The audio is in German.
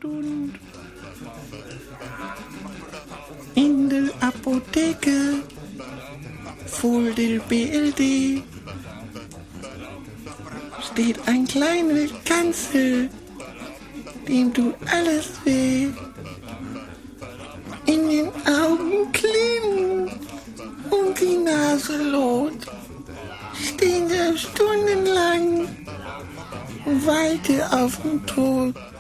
Stund. In der Apotheke, vor der BLD, steht ein kleiner Kanzel, dem tut alles weh. In den Augen klemmen und die Nase rot. Stehen da stundenlang und warte auf den Tod.